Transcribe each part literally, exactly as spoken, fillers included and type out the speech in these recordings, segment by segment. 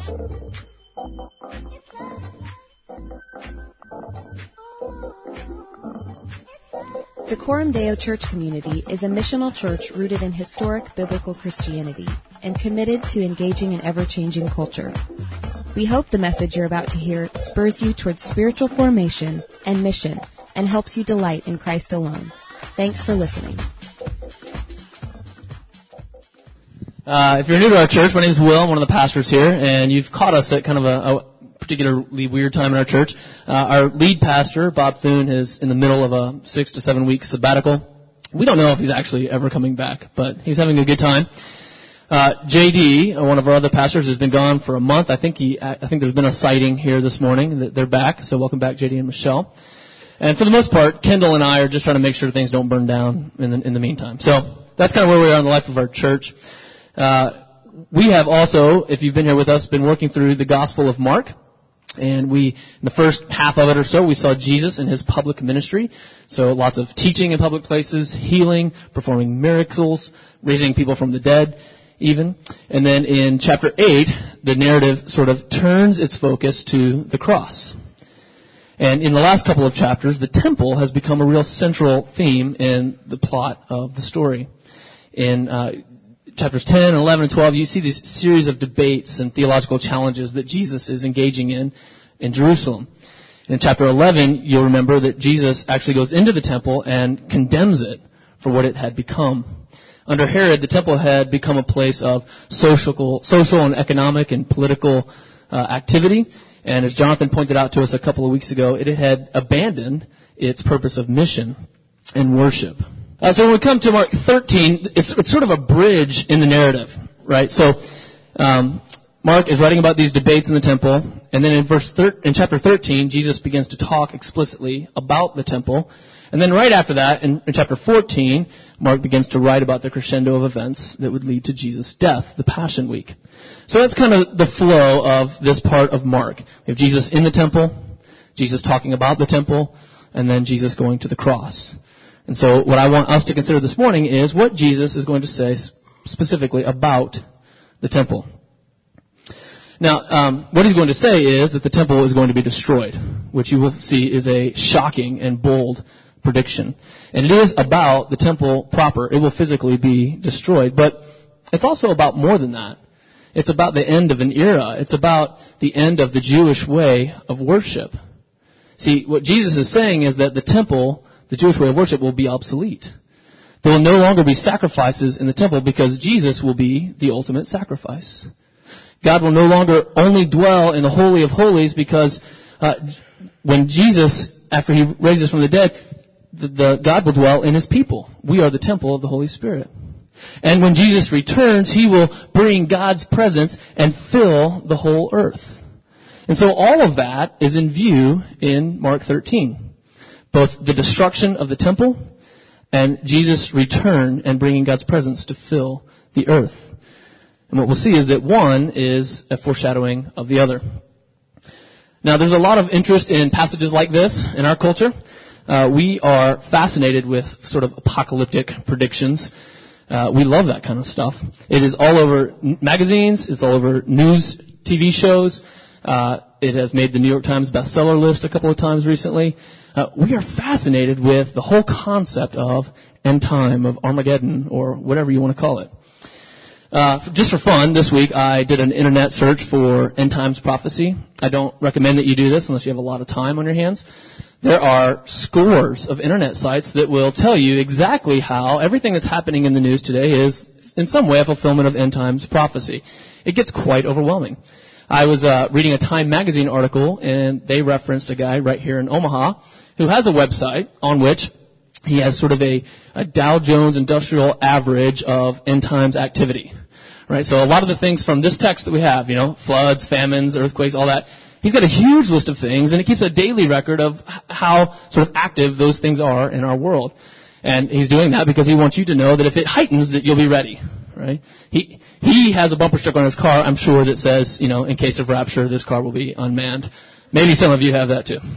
The Coram Deo Church community is a missional church rooted in historic biblical Christianity and committed to engaging an ever-changing culture. We hope the message you're about to hear spurs you towards spiritual formation and mission and helps you delight in Christ alone. Thanks for listening. Uh, if you're new to our church, my name is Will. I'm one of the pastors here, and you've caught us at kind of a, a particularly weird time in our church. Uh, our lead pastor, Bob Thune, is in the middle of a six to seven week sabbatical. We don't know if he's actually ever coming back, but he's having a good time. Uh, J D, one of our other pastors, has been gone for a month. I think he, I think there's been a sighting here this morning that they're back. So welcome back, J D and Michelle. And for the most part, Kendall and I are just trying to make sure things don't burn down in the, in the meantime. So that's kind of where we are in the life of our church. Uh, we have also, if you've been here with us, been working through the Gospel of Mark. And we, in the first half of it or so, we saw Jesus in his public ministry. So lots of teaching in public places, healing, performing miracles, raising people from the dead even. And then in chapter eight, the narrative sort of turns its focus to the cross. And in the last couple of chapters, the temple has become a real central theme in the plot of the story. In uh, chapters ten, eleven, and twelve, you see this series of debates and theological challenges that Jesus is engaging in in Jerusalem. And in chapter eleven, you'll remember that Jesus actually goes into the temple and condemns it for what it had become. Under Herod, the temple had become a place of social, social and economic and political uh, activity. And as Jonathan pointed out to us a couple of weeks ago, it had abandoned its purpose of mission and worship. Uh, so when we come to Mark thirteen, it's, it's sort of a bridge in the narrative, right? So um, Mark is writing about these debates in the temple, and then in verse thir- in chapter thirteen, Jesus begins to talk explicitly about the temple. And then right after that, in, in chapter fourteen, Mark begins to write about the crescendo of events that would lead to Jesus' death, the Passion Week. So that's kind of the flow of this part of Mark. We have Jesus in the temple, Jesus talking about the temple, and then Jesus going to the cross. And so what I want us to consider this morning is what Jesus is going to say specifically about the temple. Now, um, what he's going to say is that the temple is going to be destroyed, which you will see is a shocking and bold prediction. And it is about the temple proper. It will physically be destroyed. But it's also about more than that. It's about the end of an era. It's about the end of the Jewish way of worship. See, what Jesus is saying is that the temple, the Jewish way of worship, will be obsolete. There will no longer be sacrifices in the temple because Jesus will be the ultimate sacrifice. God will no longer only dwell in the Holy of Holies because uh, when Jesus, after he raises from the dead, the, the God will dwell in his people. We are the temple of the Holy Spirit. And when Jesus returns, he will bring God's presence and fill the whole earth. And so all of that is in view in Mark thirteen. Both the destruction of the temple and Jesus' return and bringing God's presence to fill the earth. And what we'll see is that one is a foreshadowing of the other. Now, there's a lot of interest in passages like this in our culture. Uh, we are fascinated with sort of apocalyptic predictions. Uh, we love that kind of stuff. It is all over magazines. It's all over news, T V shows. Uh, it has made the New York Times bestseller list a couple of times recently. Uh, we are fascinated with the whole concept of end time, of Armageddon, or whatever you want to call it. Uh, just for fun, this week I did an internet search for end times prophecy. I don't recommend that you do this unless you have a lot of time on your hands. There are scores of internet sites that will tell you exactly how everything that's happening in the news today is, in some way, a fulfillment of end times prophecy. It gets quite overwhelming. I was uh, reading a Time magazine article, and they referenced a guy right here in Omaha who has a website on which he has sort of a, a Dow Jones Industrial Average of end times activity. Right? So a lot of the things from this text that we have, you know, floods, famines, earthquakes, all that, he's got a huge list of things, and he keeps a daily record of how sort of active those things are in our world. And he's doing that because he wants you to know that if it heightens, that you'll be ready. Right? He he has a bumper sticker on his car, I'm sure, that says, you know, in case of rapture, this car will be unmanned. Maybe some of you have that too.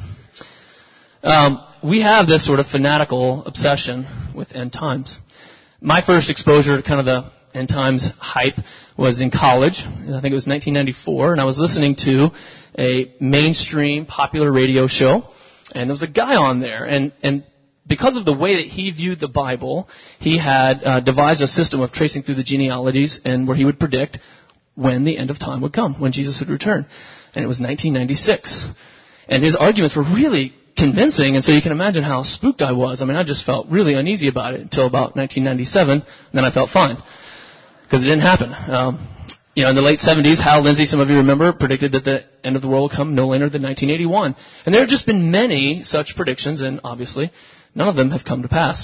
Um, we have this sort of fanatical obsession with end times. My first exposure to kind of the end times hype was in college. I think it was nineteen ninety-four, and I was listening to a mainstream popular radio show, and there was a guy on there, and, and because of the way that he viewed the Bible, he had uh, devised a system of tracing through the genealogies and where he would predict when the end of time would come, when Jesus would return. And it was nineteen ninety-six. And his arguments were really convincing, and so you can imagine how spooked I was. I mean, I just felt really uneasy about it until about nineteen ninety-seven, and then I felt fine, because it didn't happen. Um, you know, in the late seventies, Hal Lindsey, some of you remember, predicted that the end of the world would come no later than nineteen eighty-one. And there have just been many such predictions, and obviously, none of them have come to pass.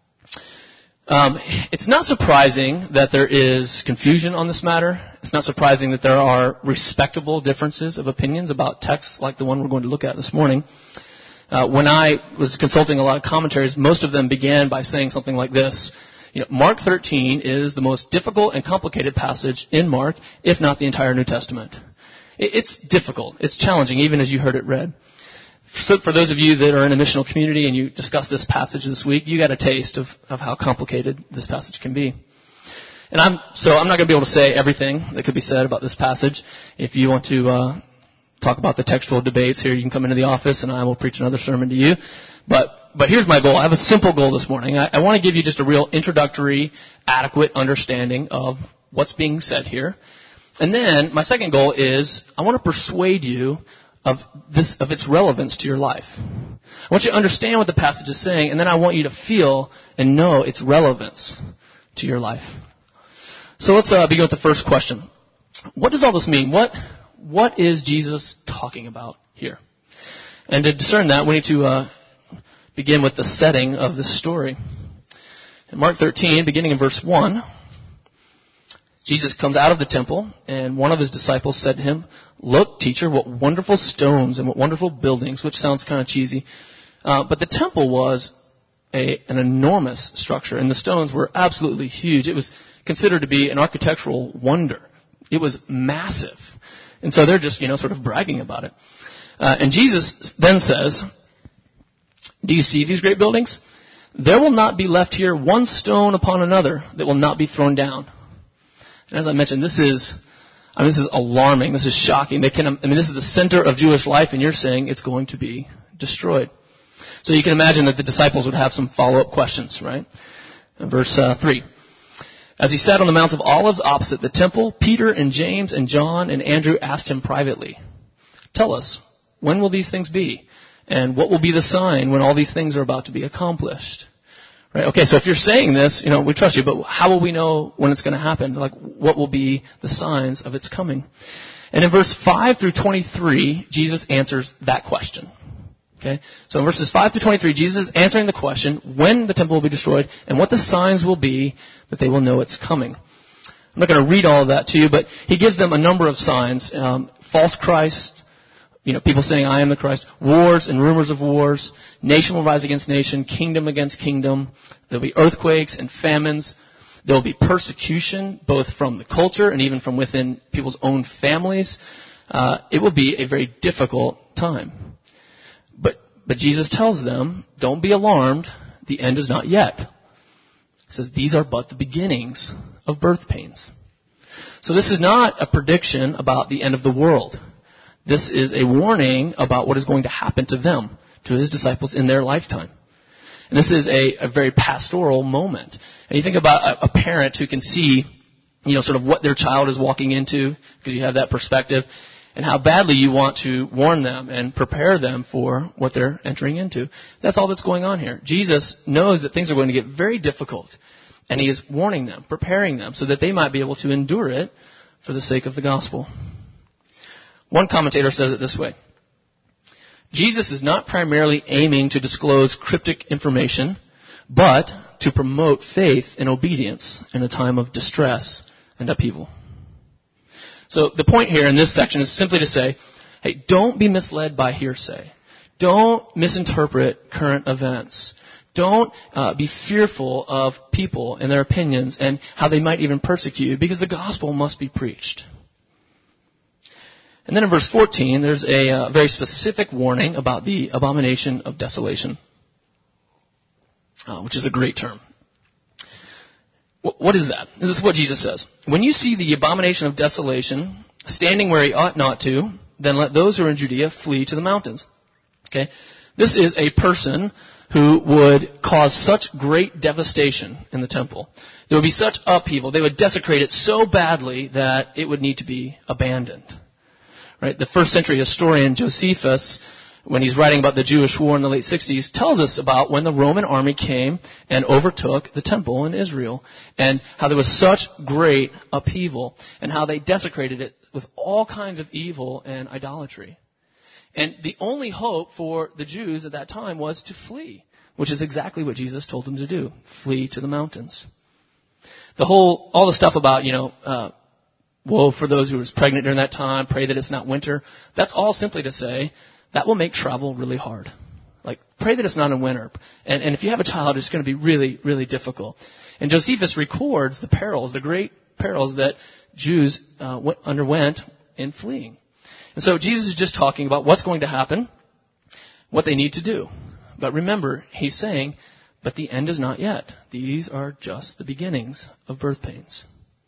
Um, it's not surprising that there is confusion on this matter. It's not surprising that there are respectable differences of opinions about texts like the one we're going to look at this morning. Uh, when I was consulting a lot of commentaries, most of them began by saying something like this. You know, Mark thirteen is the most difficult and complicated passage in Mark, if not the entire New Testament. It's difficult. It's challenging, even as you heard it read. So for those of you that are in a missional community and you discuss this passage this week, you got a taste of, of how complicated this passage can be. And I'm so I'm not going to be able to say everything that could be said about this passage. If you want to uh, talk about the textual debates here, you can come into the office and I will preach another sermon to you. But but here's my goal. I have a simple goal this morning. I, I want to give you just a real introductory, adequate understanding of what's being said here. And then my second goal is I want to persuade you of this, of its relevance to your life. I want you to understand what the passage is saying, and then I want you to feel and know its relevance to your life. So let's uh, begin with the first question. What does all this mean? What, what is Jesus talking about here? And to discern that, we need to uh, begin with the setting of this story. In Mark thirteen, beginning in verse one, Jesus comes out of the temple, and one of his disciples said to him, "Look, teacher, what wonderful stones and what wonderful buildings," which sounds kind of cheesy. Uh, but the temple was a, an enormous structure, and the stones were absolutely huge. It was considered to be an architectural wonder. It was massive. And so they're just, you know, sort of bragging about it. Uh, and Jesus then says, "Do you see these great buildings? There will not be left here one stone upon another that will not be thrown down." And as I mentioned, this is, I mean, this is alarming. This is shocking. They can, I mean, this is the center of Jewish life, and you're saying it's going to be destroyed. So you can imagine that the disciples would have some follow-up questions, right? In verse uh, three. As he sat on the Mount of Olives opposite the temple, Peter and James and John and Andrew asked him privately, "Tell us, when will these things be? And what will be the sign when all these things are about to be accomplished?" Right? Okay, so if you're saying this, you know, we trust you, but how will we know when it's going to happen? Like, what will be the signs of its coming? And in verse five through twenty-three, Jesus answers that question. Okay? So in verses five through twenty-three, Jesus is answering the question when the temple will be destroyed and what the signs will be that they will know it's coming. I'm not going to read all of that to you, but he gives them a number of signs. Um, false Christ, you know, people saying, "I am the Christ," wars and rumors of wars, nation will rise against nation, kingdom against kingdom. There'll be earthquakes and famines. There will be persecution, both from the culture and even from within people's own families. Uh, it will be a very difficult time. But, but Jesus tells them, don't be alarmed. The end is not yet. He says, these are but the beginnings of birth pains. So this is not a prediction about the end of the world. This is a warning about what is going to happen to them, to his disciples in their lifetime. And this is a, a very pastoral moment. And you think about a, a parent who can see, you know, sort of what their child is walking into, because you have that perspective, and how badly you want to warn them and prepare them for what they're entering into. That's all that's going on here. Jesus knows that things are going to get very difficult, and he is warning them, preparing them, so that they might be able to endure it for the sake of the gospel. One commentator says it this way: Jesus is not primarily aiming to disclose cryptic information, but to promote faith and obedience in a time of distress and upheaval. So the point here in this section is simply to say, hey, don't be misled by hearsay. Don't misinterpret current events. Don't uh, be fearful of people and their opinions and how they might even persecute you, because the gospel must be preached. And then in verse fourteen, there's a uh, very specific warning about the abomination of desolation, uh, which is a great term. What is that? This is what Jesus says. When you see the abomination of desolation standing where he ought not to, then let those who are in Judea flee to the mountains. Okay? This is a person who would cause such great devastation in the temple. There would be such upheaval. They would desecrate it so badly that it would need to be abandoned. Right? The first century historian Josephus, when he's writing about the Jewish war in the late sixties, tells us about when the Roman army came and overtook the temple in Israel, and how there was such great upheaval, and how they desecrated it with all kinds of evil and idolatry. And the only hope for the Jews at that time was to flee, which is exactly what Jesus told them to do, flee to the mountains. The whole, all the stuff about, you know, uh, woe for those who was pregnant during that time, pray that it's not winter, that's all simply to say, that will make travel really hard. Like, pray that it's not in winter. And, and if you have a child, it's going to be really, really difficult. And Josephus records the perils, the great perils that Jews uh, went, underwent in fleeing. And so Jesus is just talking about what's going to happen, what they need to do. But remember, he's saying, but the end is not yet. These are just the beginnings of birth pains.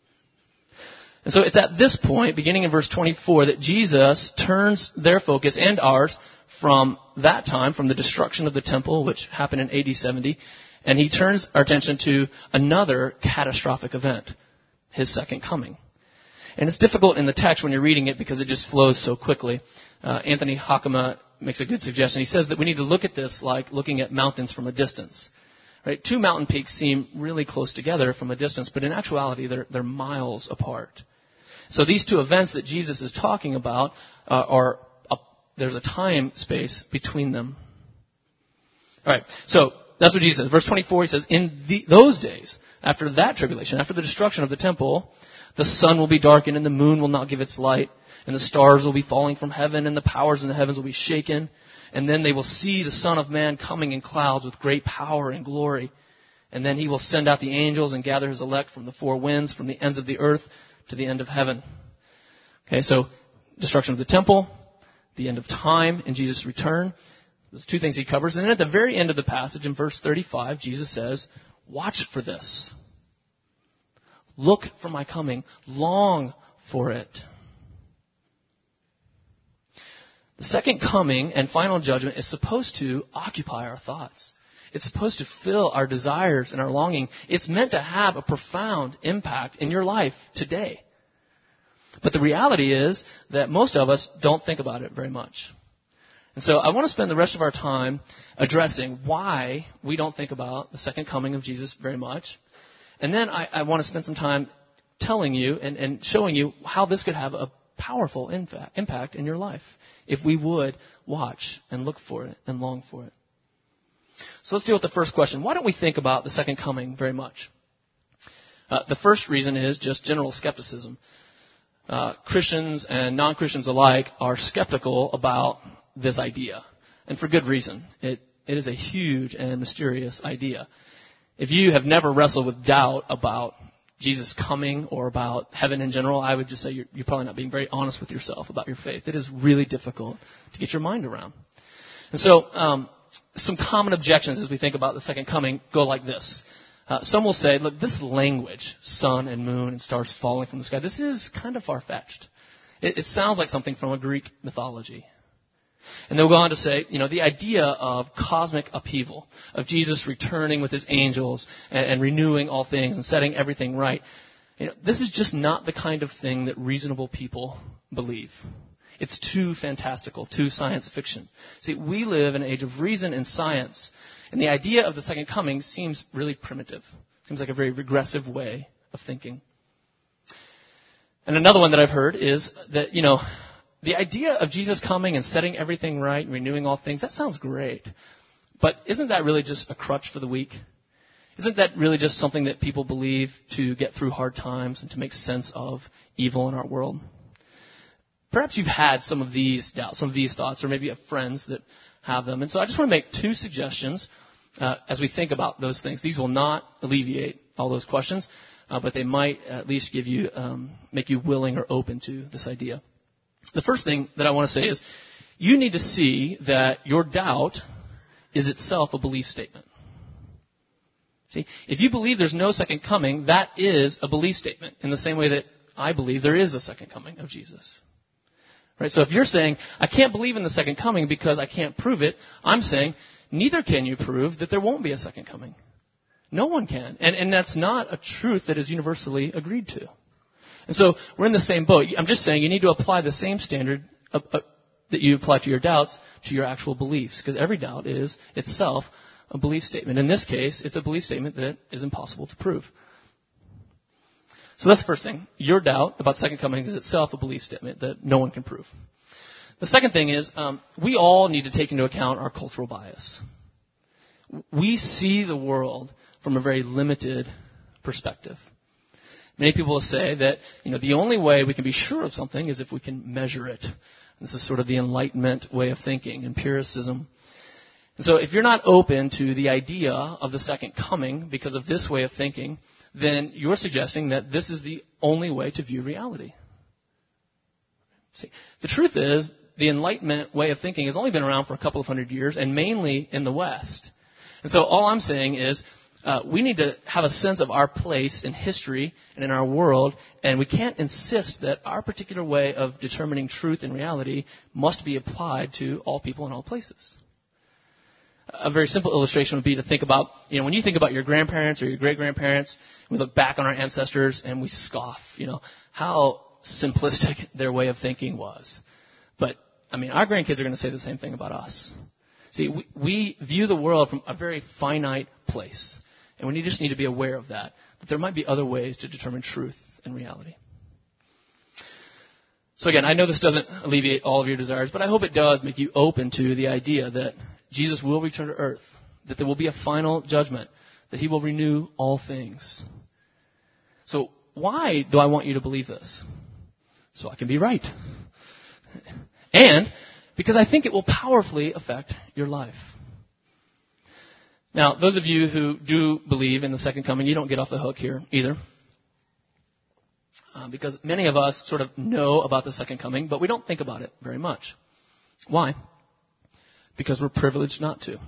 And so it's at this point, beginning in verse twenty-four, that Jesus turns their focus and ours from that time, from the destruction of the temple, which happened in A D seventy, and he turns our attention to another catastrophic event, his second coming. And it's difficult in the text when you're reading it because it just flows so quickly. Uh, Anthony Hockema makes a good suggestion. He says that we need to look at this like looking at mountains from a distance. Right? Two mountain peaks seem really close together from a distance, but in actuality, they're, they're miles apart. So these two events that Jesus is talking about uh, are, a, there's a time space between them. All right, so that's what Jesus says. Verse twenty-four, he says, in the, those days, after that tribulation, after the destruction of the temple, the sun will be darkened and the moon will not give its light, and the stars will be falling from heaven, and the powers in the heavens will be shaken. And then they will see the Son of Man coming in clouds with great power and glory. And then he will send out the angels and gather his elect from the four winds, from the ends of the earth to the end of heaven. Okay, so destruction of the temple, the end of time, and Jesus' return. There's two things he covers. And then at the very end of the passage, in verse thirty-five, Jesus says, watch for this. Look for my coming. Long for it. The second coming and final judgment is supposed to occupy our thoughts. It's supposed to fill our desires and our longing. It's meant to have a profound impact in your life today. But the reality is that most of us don't think about it very much. And so I want to spend the rest of our time addressing why we don't think about the second coming of Jesus very much. And then I, I want to spend some time telling you and, and showing you how this could have a powerful impact, impact in your life if we would watch and look for it and long for it. So let's deal with the first question. Why don't we think about the second coming very much? Uh, the first reason is just general skepticism. Uh, Christians and non-Christians alike are skeptical about this idea, and for good reason. It, it is a huge and mysterious idea. If you have never wrestled with doubt about Jesus coming or about heaven in general, I would just say you're, you're probably not being very honest with yourself about your faith. It is really difficult to get your mind around. And so um, some common objections as we think about the second coming go like this. Uh, some will say, look, this language, sun and moon and stars falling from the sky, this is kind of far-fetched. It, it sounds like something from a Greek mythology. And they'll go on to say, you know, the idea of cosmic upheaval, of Jesus returning with his angels and, and renewing all things and setting everything right, you know, this is just not the kind of thing that reasonable people believe. It's too fantastical, too science fiction. See, we live in an age of reason and science, and the idea of the second coming seems really primitive. Seems like a very regressive way of thinking. And another one that I've heard is that, you know, the idea of Jesus coming and setting everything right and renewing all things, that sounds great. But isn't that really just a crutch for the weak? Isn't that really just something that people believe to get through hard times and to make sense of evil in our world? Perhaps you've had some of these doubts, some of these thoughts, or maybe you have friends that have them. And so I just want to make two suggestions uh, as we think about those things. These will not alleviate all those questions, uh, but they might at least give you, um, make you willing or open to this idea. The first thing that I want to say is you need to see that your doubt is itself a belief statement. See, if you believe there's no second coming, that is a belief statement in the same way that I believe there is a second coming of Jesus. Right? So if you're saying, I can't believe in the second coming because I can't prove it, I'm saying, neither can you prove that there won't be a second coming. No one can. And, and that's not a truth that is universally agreed to. And so we're in the same boat. I'm just saying you need to apply the same standard uh, uh, that you apply to your doubts to your actual beliefs, because every doubt is itself a belief statement. In this case, it's a belief statement that is impossible to prove. So that's the first thing. Your doubt about second coming is itself a belief statement that no one can prove. The second thing is um, we all need to take into account our cultural bias. We see the world from a very limited perspective. Many people will say that, you know, the only way we can be sure of something is if we can measure it. This is sort of the Enlightenment way of thinking, empiricism. And so if you're not open to the idea of the second coming because of this way of thinking, then you're suggesting that this is the only way to view reality. See, the truth is, the Enlightenment way of thinking has only been around for a couple of hundred years, and mainly in the West. And so all I'm saying is, Uh, we need to have a sense of our place in history and in our world, and we can't insist that our particular way of determining truth and reality must be applied to all people in all places. A very simple illustration would be to think about, you know, when you think about your grandparents or your great-grandparents, we look back on our ancestors and we scoff, you know, how simplistic their way of thinking was. But, I mean, our grandkids are going to say the same thing about us. See, we, we view the world from a very finite place. And we just need to be aware of that, that there might be other ways to determine truth and reality. So again, I know this doesn't alleviate all of your desires, but I hope it does make you open to the idea that Jesus will return to earth, that there will be a final judgment, that he will renew all things. So why do I want you to believe this? So I can be right. And because I think it will powerfully affect your life. Now, those of you who do believe in the second coming, you don't get off the hook here either. Uh, because many of us sort of know about the second coming, but we don't think about it very much. Why? Because we're privileged not to.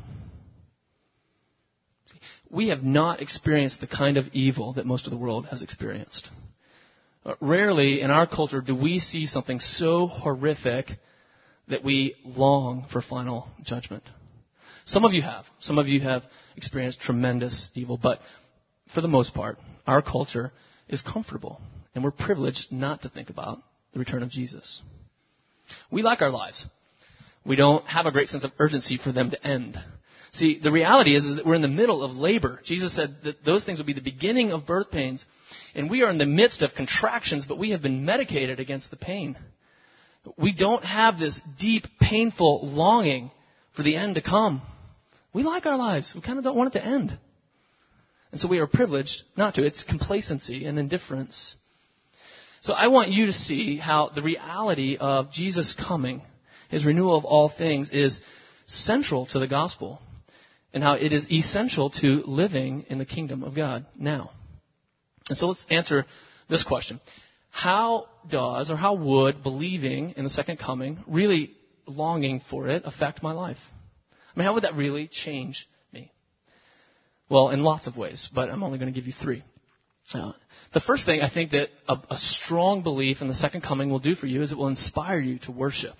We have not experienced the kind of evil that most of the world has experienced. Uh, rarely in our culture do we see something so horrific that we long for final judgment. Some of you have. Some of you have experienced tremendous evil. But for the most part, our culture is comfortable. And we're privileged not to think about the return of Jesus. We like our lives. We don't have a great sense of urgency for them to end. See, the reality is, is that we're in the middle of labor. Jesus said that those things would be the beginning of birth pains. And we are in the midst of contractions, but we have been medicated against the pain. We don't have this deep, painful longing for the end to come. We like our lives. We kind of don't want it to end. And so we are privileged not to. It's complacency and indifference. So I want you to see how the reality of Jesus coming, his renewal of all things, is central to the gospel, and how it is essential to living in the kingdom of God now. And so let's answer this question. How does, or how would believing in the second coming, really longing for it, affect my life? I mean, how would that really change me? Well, in lots of ways, but I'm only going to give you three. Uh, the first thing I think that a, a strong belief in the second coming will do for you is it will inspire you to worship.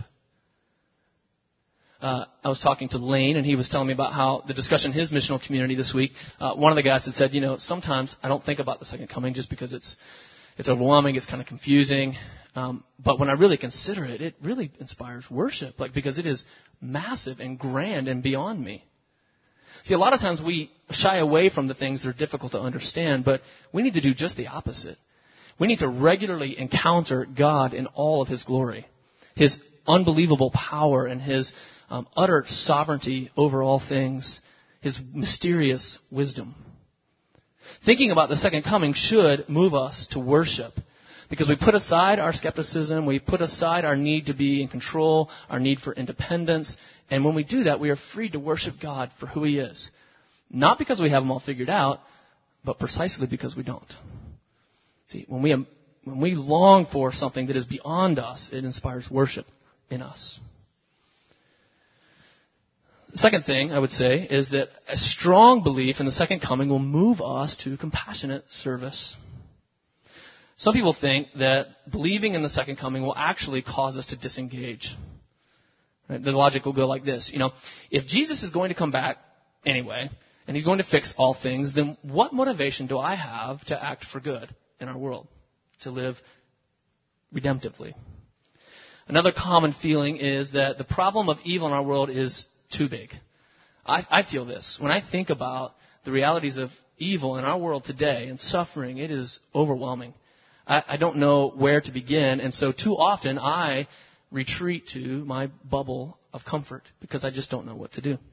Uh, I was talking to Lane, and he was telling me about how the discussion in his missional community this week, uh, one of the guys had said, you know, sometimes I don't think about the second coming just because it's it's overwhelming, it's kind of confusing. Um, but when I really consider it, it really inspires worship, like because it is massive and grand and beyond me. See, a lot of times we shy away from the things that are difficult to understand, but we need to do just the opposite. We need to regularly encounter God in all of his glory, his unbelievable power and his um, utter sovereignty over all things, his mysterious wisdom. Thinking about the second coming should move us to worship, because we put aside our skepticism, we put aside our need to be in control, our need for independence, and when we do that, we are free to worship God for who he is. Not because we have him all figured out, but precisely because we don't. See, when we when we long for something that is beyond us, it inspires worship in us. The second thing I would say is that a strong belief in the second coming will move us to compassionate service. Some people think that believing in the second coming will actually cause us to disengage. Right? The logic will go like this. You know, if Jesus is going to come back anyway, and he's going to fix all things, then what motivation do I have to act for good in our world, to live redemptively? Another common feeling is that the problem of evil in our world is too big. I, I feel this. When I think about the realities of evil in our world today and suffering, it is overwhelming. I, I don't know where to begin, and so too often I retreat to my bubble of comfort because I just don't know what to do.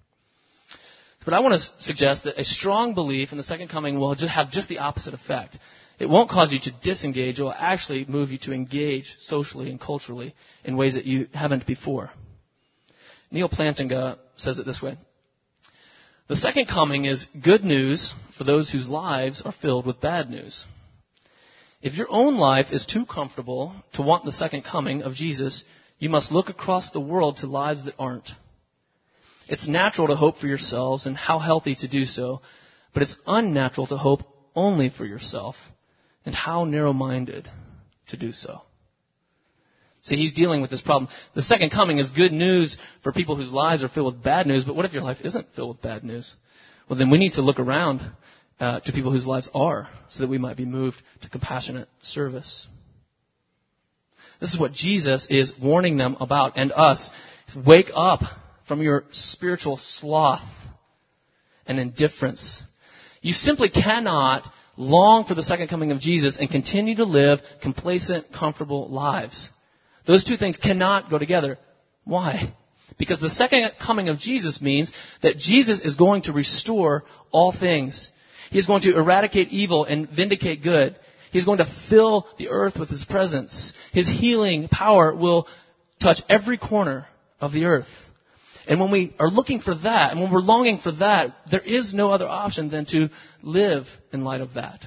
But I want to suggest that a strong belief in the second coming will just have just the opposite effect. It won't cause you to disengage. It will actually move you to engage socially and culturally in ways that you haven't before. Neil Plantinga says it this way. The second coming is good news for those whose lives are filled with bad news. If your own life is too comfortable to want the second coming of Jesus, you must look across the world to lives that aren't. It's natural to hope for yourselves, and how healthy to do so, but it's unnatural to hope only for yourself, and how narrow-minded to do so. See, he's dealing with this problem. The second coming is good news for people whose lives are filled with bad news, but what if your life isn't filled with bad news? Well, then we need to look around uh, to people whose lives are, so that we might be moved to compassionate service. This is what Jesus is warning them about, and us. Wake up from your spiritual sloth and indifference. You simply cannot long for the second coming of Jesus and continue to live complacent, comfortable lives. Those two things cannot go together. Why? Because the second coming of Jesus means that Jesus is going to restore all things. He is going to eradicate evil and vindicate good. He's going to fill the earth with His presence. His healing power will touch every corner of the earth. And when we are looking for that, and when we're longing for that, there is no other option than to live in light of that.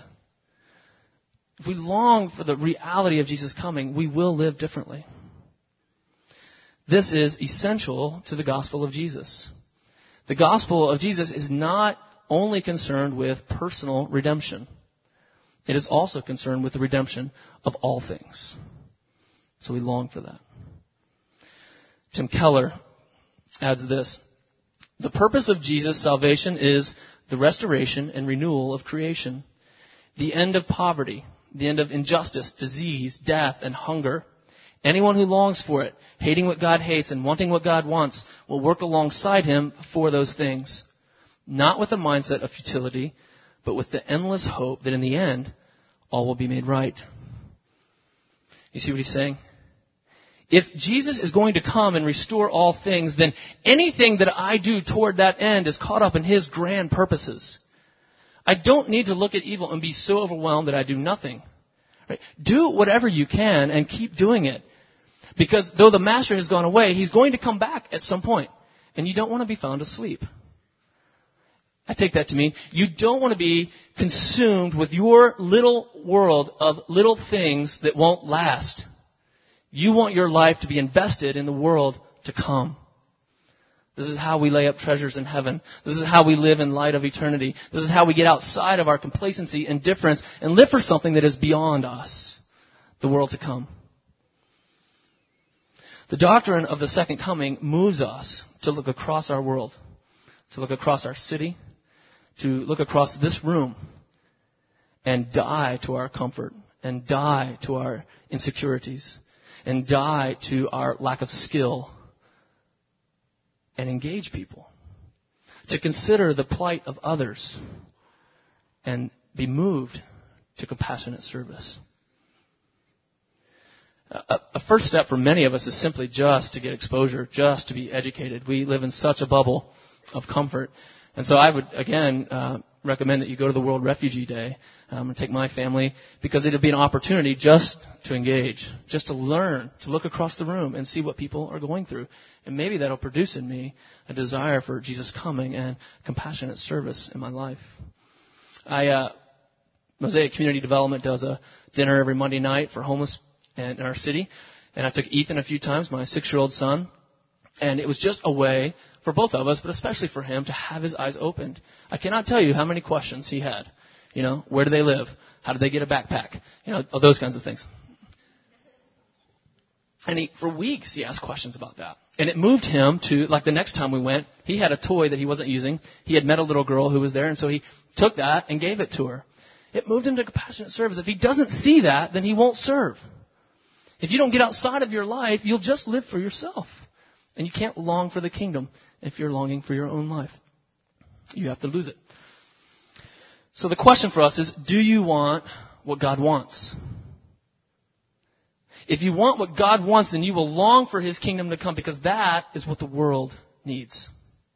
If we long for the reality of Jesus coming, we will live differently. This is essential to the gospel of Jesus. The gospel of Jesus is not only concerned with personal redemption. It is also concerned with the redemption of all things. So we long for that. Tim Keller adds this. The purpose of Jesus' salvation is the restoration and renewal of creation, the end of poverty, the end of injustice, disease, death, and hunger. Anyone who longs for it, hating what God hates and wanting what God wants, will work alongside Him for those things. Not with a mindset of futility, but with the endless hope that in the end, all will be made right. You see what he's saying? If Jesus is going to come and restore all things, then anything that I do toward that end is caught up in His grand purposes. I don't need to look at evil and be so overwhelmed that I do nothing. Right? Do whatever you can and keep doing it. Because though the master has gone away, He's going to come back at some point. And you don't want to be found asleep. I take that to mean you don't want to be consumed with your little world of little things that won't last. You want your life to be invested in the world to come. This is how we lay up treasures in heaven. This is how we live in light of eternity. This is how we get outside of our complacency and indifference and live for something that is beyond us, the world to come. The doctrine of the second coming moves us to look across our world, to look across our city, to look across this room and die to our comfort and die to our insecurities and die to our lack of skill and engage people, to consider the plight of others and be moved to compassionate service. A, a first step for many of us is simply just to get exposure, just to be educated. We live in such a bubble of comfort. And so I would, again, uh, recommend that you go to the World Refugee Day um, and take my family, because it'll be an opportunity just to engage, just to learn, to look across the room and see what people are going through. And maybe that'll produce in me a desire for Jesus coming and compassionate service in my life. I, uh, Mosaic Community Development does a dinner every Monday night for homeless in our city. And I took Ethan a few times, my six-year-old son. And it was just a way for both of us, but especially for him, to have his eyes opened. I cannot tell you how many questions he had. You know, where do they live? How did they get a backpack? You know, those kinds of things. And he, for weeks, he asked questions about that. And it moved him to, like the next time we went, he had a toy that he wasn't using. He had met a little girl who was there, and so he took that and gave it to her. It moved him to compassionate service. If he doesn't see that, then he won't serve. If you don't get outside of your life, you'll just live for yourself. And you can't long for the kingdom if you're longing for your own life. You have to lose it. So the question for us is, do you want what God wants? If you want what God wants, then you will long for his kingdom to come, because that is what the world needs.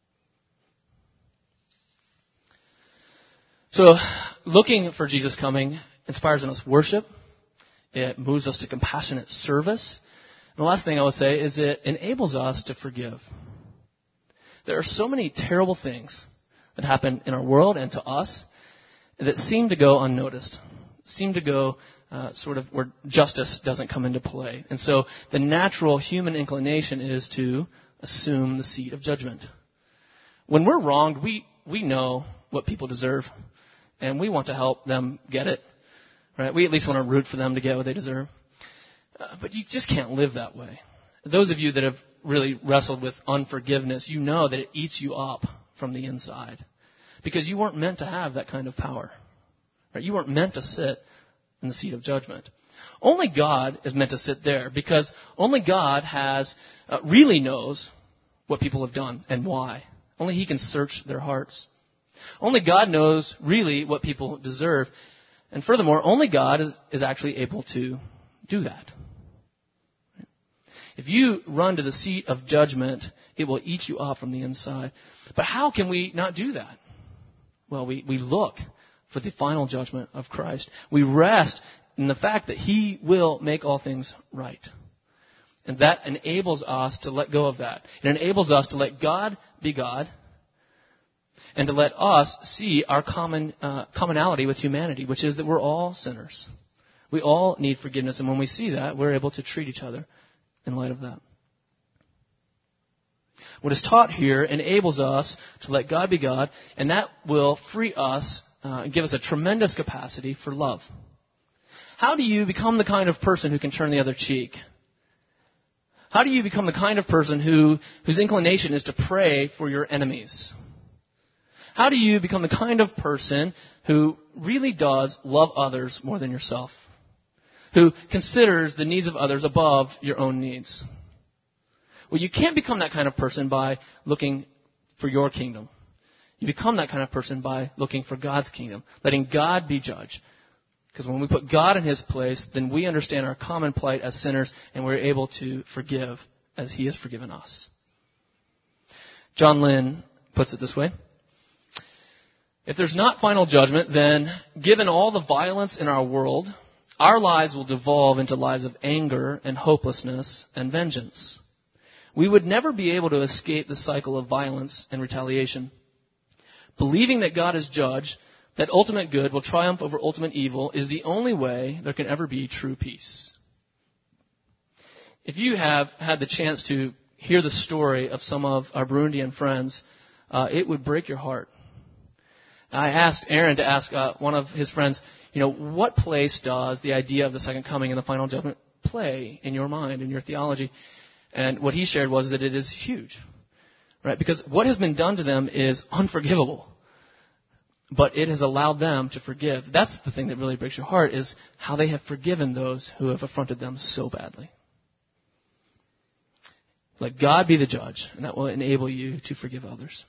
So looking for Jesus coming inspires in us worship. It moves us to compassionate service. And the last thing I would say is it enables us to forgive. There are so many terrible things that happen in our world and to us that seem to go unnoticed, seem to go uh, sort of where justice doesn't come into play. And so the natural human inclination is to assume the seat of judgment. When we're wronged, we, we know what people deserve, and we want to help them get it. Right? We at least want to root for them to get what they deserve. Uh, but you just can't live that way. Those of you that have really wrestled with unforgiveness, you know that it eats you up from the inside. Because you weren't meant to have that kind of power. Right? You weren't meant to sit in the seat of judgment. Only God is meant to sit there, because only God has, uh, really knows what people have done and why. Only he can search their hearts. Only God knows really what people deserve. And furthermore, only God is, is actually able to do that. If you run to the seat of judgment, it will eat you up from the inside. But how can we not do that? Well, we, we look for the final judgment of Christ. We rest in the fact that he will make all things right. And that enables us to let go of that. It enables us to let God be God, and to let us see our common uh, commonality with humanity, which is that we're all sinners. We all need forgiveness, and when we see that, we're able to treat each other in light of that. What is taught here enables us to let God be God, and that will free us uh, and give us a tremendous capacity for love. How do you become the kind of person who can turn the other cheek? How do you become the kind of person who whose inclination is to pray for your enemies? How do you become the kind of person who really does love others more than yourself? Who considers the needs of others above your own needs? Well, you can't become that kind of person by looking for your kingdom. You become that kind of person by looking for God's kingdom, letting God be judge. Because when we put God in his place, then we understand our common plight as sinners, and we're able to forgive as he has forgiven us. John Lynn puts it this way. If there's not final judgment, then given all the violence in our world, our lives will devolve into lives of anger and hopelessness and vengeance. We would never be able to escape the cycle of violence and retaliation. Believing that God is judge, that ultimate good will triumph over ultimate evil, is the only way there can ever be true peace. If you have had the chance to hear the story of some of our Burundian friends, uh, it would break your heart. I asked Aaron to ask uh, one of his friends, you know, what place does the idea of the second coming and the final judgment play in your mind, in your theology? And what he shared was that it is huge, right? Because what has been done to them is unforgivable, but it has allowed them to forgive. That's the thing that really breaks your heart, is how they have forgiven those who have affronted them so badly. Let God be the judge, and that will enable you to forgive others.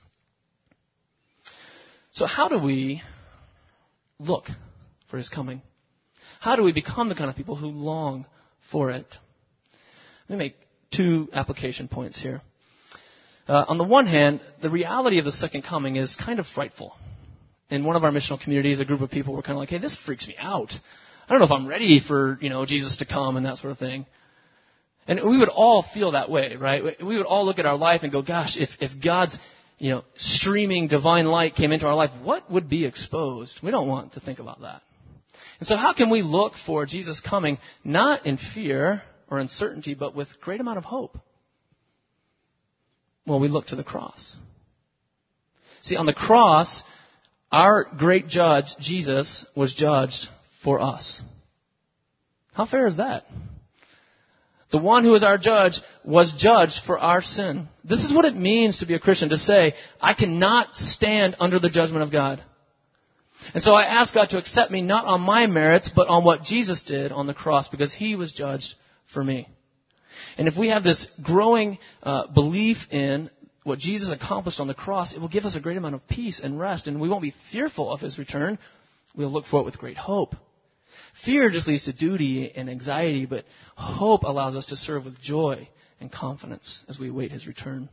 So how do we look for his coming? How do we become the kind of people who long for it? Let me make two application points here. Uh, on the one hand, the reality of the second coming is kind of frightful. In one of our missional communities, a group of people were kind of like, hey, this freaks me out. I don't know if I'm ready for, you know, Jesus to come and that sort of thing. And we would all feel that way, right? We would all look at our life and go, gosh, if, if God's, you know, streaming divine light came into our life, what would be exposed? We don't want to think about that. And so how can we look for Jesus coming, not in fear or uncertainty, but with great amount of hope? Well, we look to the cross. See, on the cross, our great judge, Jesus, was judged for us. How fair is that? The one who is our judge was judged for our sin. This is what it means to be a Christian, to say, I cannot stand under the judgment of God. And so I ask God to accept me not on my merits, but on what Jesus did on the cross, because he was judged for me. And if we have this growing uh, belief in what Jesus accomplished on the cross, it will give us a great amount of peace and rest, and we won't be fearful of his return. We'll look for it with great hope. Fear just leads to duty and anxiety, but hope allows us to serve with joy and confidence as we await his return.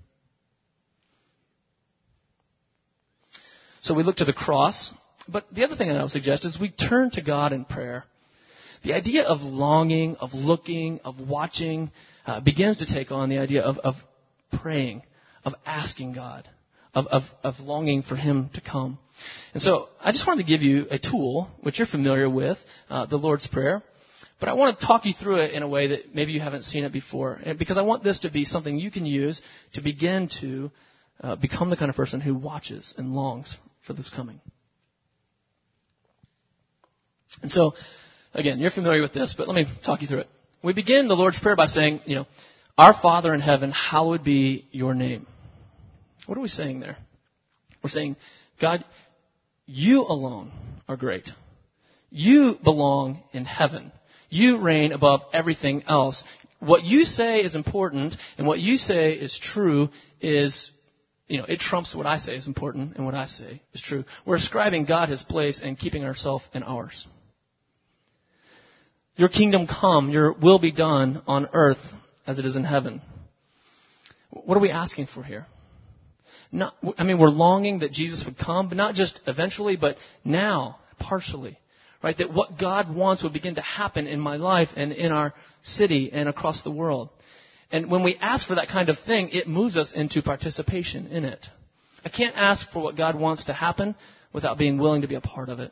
So we look to the cross, but the other thing that I would suggest is we turn to God in prayer. The idea of longing, of looking, of watching uh, begins to take on the idea of, of praying, of asking God, of, of, of longing for him to come. And so I just wanted to give you a tool, which you're familiar with, uh, the Lord's Prayer. But I want to talk you through it in a way that maybe you haven't seen it before. And because I want this to be something you can use to begin to uh, become the kind of person who watches and longs for this coming. And so, again, you're familiar with this, but let me talk you through it. We begin the Lord's Prayer by saying, you know, Our Father in heaven, hallowed be your name. What are we saying there? We're saying, God, you alone are great. You belong in heaven. You reign above everything else. What you say is important, and what you say is true is, you know, it trumps what I say is important and what I say is true. We're ascribing God his place and keeping ourselves in ours. Your kingdom come, your will be done on earth as it is in heaven. What are we asking for here? Not, I mean, we're longing that Jesus would come, but not just eventually, but now, partially. Right? That what God wants would begin to happen in my life and in our city and across the world. And when we ask for that kind of thing, it moves us into participation in it. I can't ask for what God wants to happen without being willing to be a part of it.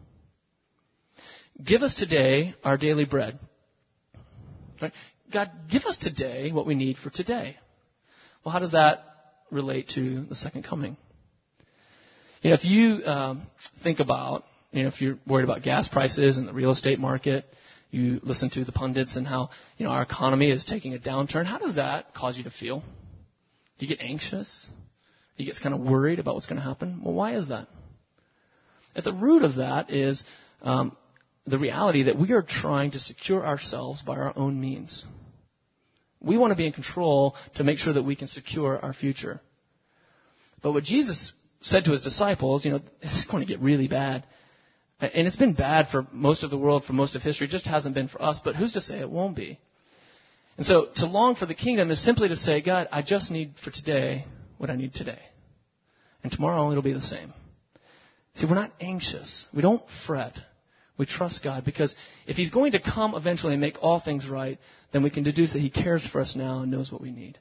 Give us today our daily bread. Right? God, give us today what we need for today. Well, how does that relate to the second coming? You know, if you um, think about, you know, if you're worried about gas prices and the real estate market, you listen to the pundits and how, you know, our economy is taking a downturn, how does that cause you to feel? Do you get anxious? Do you get kind of worried about what's going to happen? Well, why is that? At the root of that is um, the reality that we are trying to secure ourselves by our own means. We want to be in control to make sure that we can secure our future. But what Jesus said to his disciples, you know, this is going to get really bad. And it's been bad for most of the world, for most of history. It just hasn't been for us. But who's to say it won't be? And so to long for the kingdom is simply to say, God, I just need for today what I need today. And tomorrow it'll be the same. See, we're not anxious. We don't fret. We trust God, because if he's going to come eventually and make all things right, then we can deduce that he cares for us now and knows what we need.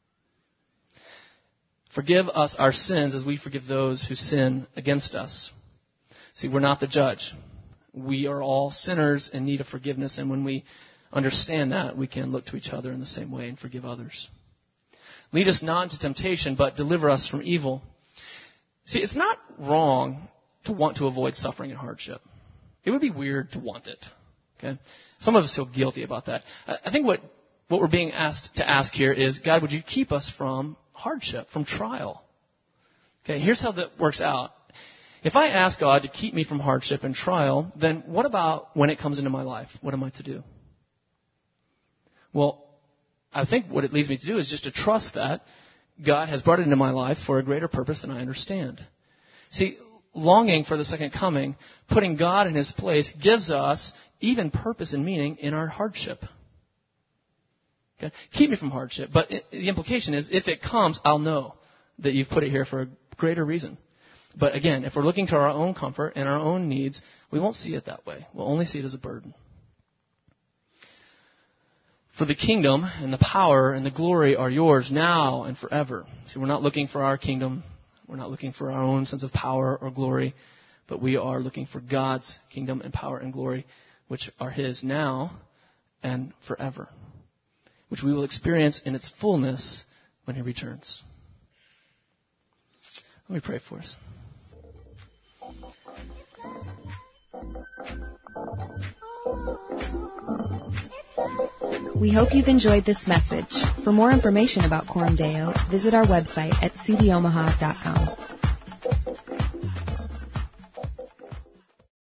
Forgive us our sins as we forgive those who sin against us. See, we're not the judge. We are all sinners in need of forgiveness, and when we understand that, we can look to each other in the same way and forgive others. Lead us not into temptation, but deliver us from evil. See, it's not wrong to want to avoid suffering and hardship. It would be weird to want it. Okay? Some of us feel guilty about that. I think what, what we're being asked to ask here is, God, would you keep us from hardship, from trial? Okay, here's how that works out. If I ask God to keep me from hardship and trial, then what about when it comes into my life? What am I to do? Well, I think what it leads me to do is just to trust that God has brought it into my life for a greater purpose than I understand. See, longing for the second coming, putting God in his place, gives us even purpose and meaning in our hardship. Okay? Keep me from hardship. But it, the implication is, if it comes, I'll know that you've put it here for a greater reason. But again, if we're looking to our own comfort and our own needs, we won't see it that way. We'll only see it as a burden. For the kingdom and the power and the glory are yours now and forever. See, we're not looking for our kingdom. We're not looking for our own sense of power or glory, but we are looking for God's kingdom and power and glory, which are his now and forever, which we will experience in its fullness when he returns. Let me pray for us. We hope you've enjoyed this message. For more information about Coram Deo, visit our website at c d omaha dot com.